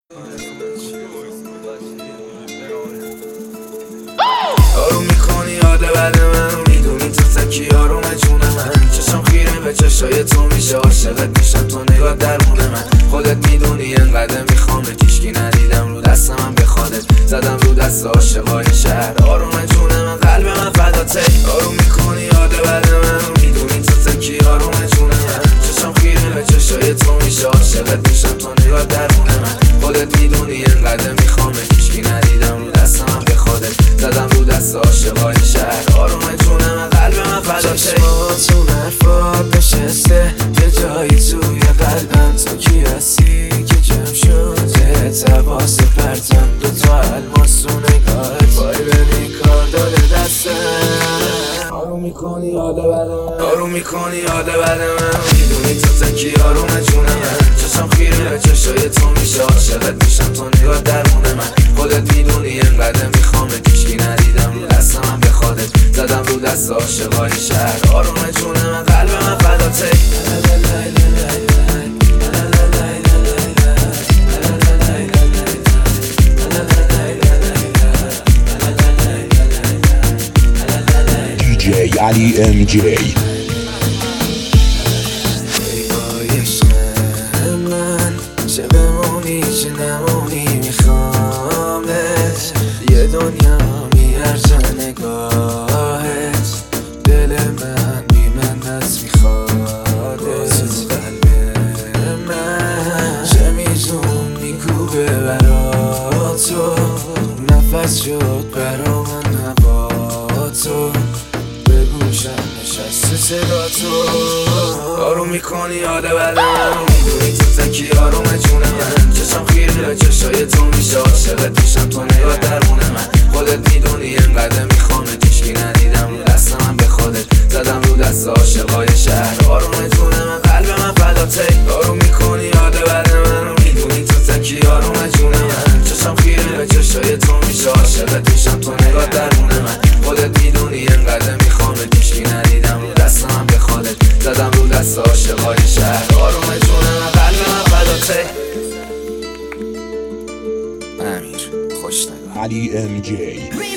آروم میکنی یاد بد منو میدونی تو تکی آروم جون من چشم خیره به چشای تو میشه عاشقت میشم تو نگاه درمون من خودت میدونی انقدر میخوام کشکی ندیدم رو دست من به خودت زدم رو دست عاشقای شهر آروم جون من قلب من فداته آروم میکنی یاد بد منو میدونی تو تکی آروم جون من چشم خیره به چشای تو میشه عاشقت میشم تو نگاه درمون من خودت میدونی انقدر میخوام کشکی ندیدم رو دست من به خودت زدم رو دست عاشقای شهر آروم جون من قلب من فداته چشماتون حرفات نشسته یه جایی توی قلبم تو کی هستی که کم شد تباس پرتم دوتا الماس تو نگاهت وای ببین کار داده دستم آروم میکنی یاد بدم آروم میکنی یاد بدم میدونی تو تکی آروم جون من چشم خیره به چشای تو میشه عاشقت میشم تو نگاه درمون من خودت میدونی انقدر میخوام کشکی ندیدم رو دست من به خودت زدم رو دست عاشقای شهر آروم جون من قلب من فداته DJ Ali MJ چه بمونی چه نمونی میخوامت یه دنیا میارزه نگاهت دل من بی منت میخوادت قلب من چه میزون میکوبه برا تو نفس شد برا من هوا تو به گوشم نشسته صدا تو آروم میکنی یاد بدم میدونی تو تکی آروم جون من چشم خیره به چشای تو میشه عاشقت میشم تو نگاه درمون من خودت میدونی انقدر میخوام کشکی ندیدم رو دست من به خودت زدم رو دست عاشقای شهر آروم جون من قلب من فداته آروم میکنی یاد بدم میدونی تو تکی آروم جون من چشم خیره به چشای تو میشه عاشقت میشم تو نگاه درمون من خودت میدونی انقدر میخوام کشکی ندیدم رو دست من به خودت زدم رو دست عاشقای شهر آروم جون من قلب من فداته امیر خوش نگاه Ali MJ